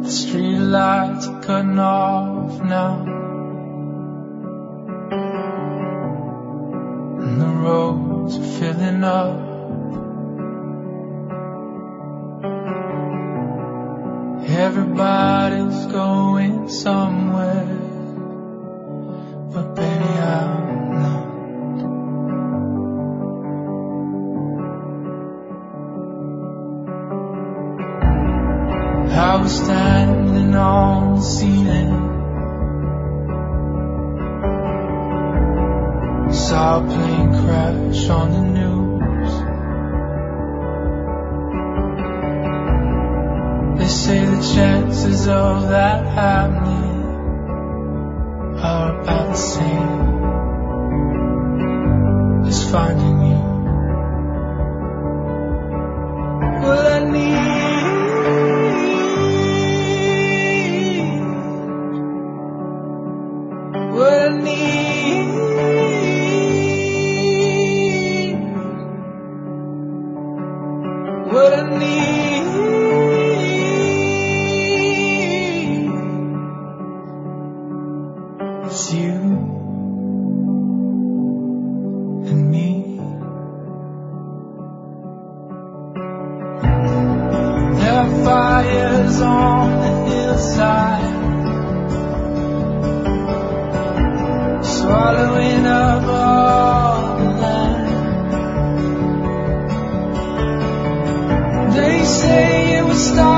Street lights are cutting off now, and the roads are filling up. Everybody's going somewhere, but baby I'm not. I was standing on the ceiling, saw a plane crash on the news. They say the chances of that happening are about the same as finding you. Well, I need what I need, what I need, it's you and me. There are fires on the hillside, swallowing up all the land. They say it was started